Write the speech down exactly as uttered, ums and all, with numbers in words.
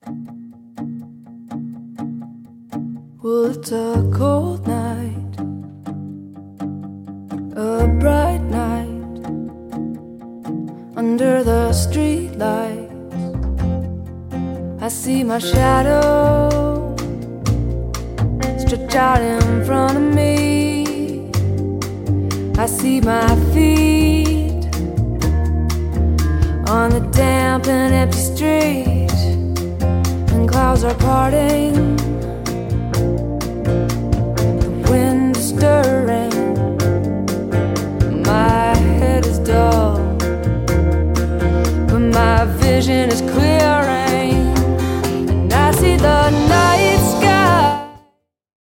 Well, it's a cold night, a bright night, under the street lights. I see my shadow stretch out in front of me. I see my feet on the damp and empty street, and clouds are parting, the wind is stirring, my head is dull, but my vision is clear.